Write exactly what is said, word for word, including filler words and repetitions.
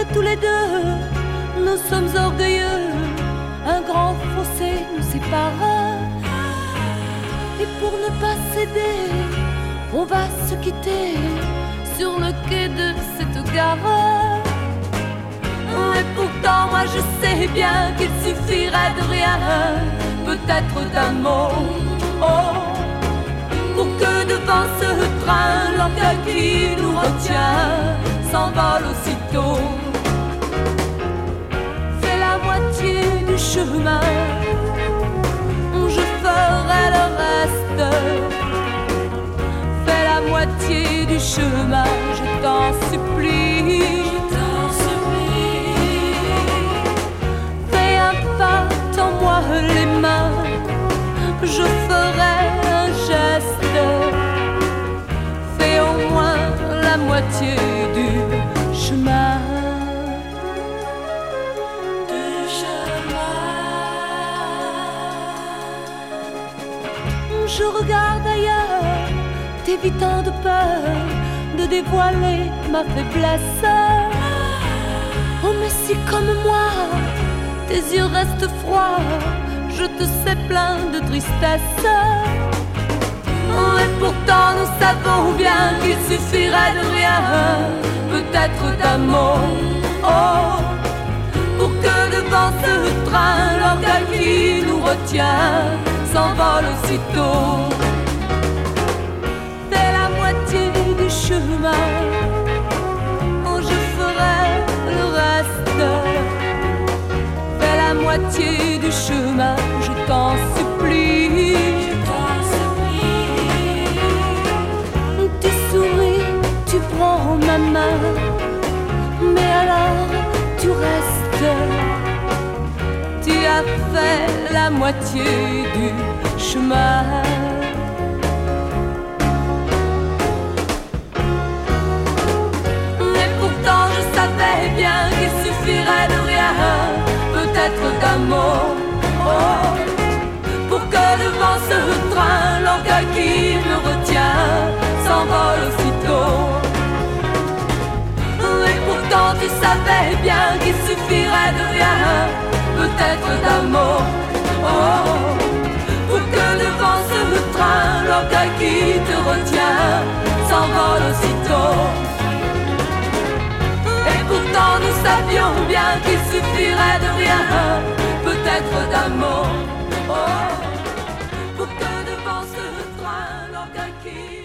que tous les deux, nous sommes orgueilleux. Un grand fossé nous sépare. Et pour ne pas céder, on va se quitter sur le quai de cette gare. Et pourtant moi je sais bien qu'il suffirait de rien, peut-être d'un mot, oh, pour que devant ce train l'orgueil qui nous retient s'envole aussitôt. Fais la moitié du chemin, je ferai le reste. Fais la moitié du chemin, je t'en supplie. Je t'en supplie. Fais un pas, tends-moi les mains, je ferai un geste. Fais au moins la moitié du chemin. Je regarde ailleurs, t'évitant de peur de dévoiler ma faiblesse. Oh mais si comme moi, tes yeux restent froids, je te sais plein de tristesse. Oh et pourtant nous savons bien qu'il suffirait de rien, peut-être d'un mot, oh, pour que devant ce train l'orgueil qui nous retient s'envole aussitôt. Fais la moitié du chemin, oh je ferai le reste. Fais la moitié du chemin, je t'en supplie. Je t'en supplie. Tu souris, tu prends ma main, mais alors tu restes. Tu as fait la moitié du chemin. Mais pourtant je savais bien qu'il suffirait de rien, peut-être d'un mot, oh, pour que devant ce train l'orgueil qui me retient s'envole aussitôt. Et pourtant tu savais bien qu'il suffirait de rien, peut-être d'un mot, oh, pour que devant ce train l'orgueil qui te retient s'envole aussitôt. Et pourtant nous savions bien qu'il suffirait de rien, peut-être d'un mot, oh, pour que devant ce train l'orgueil qui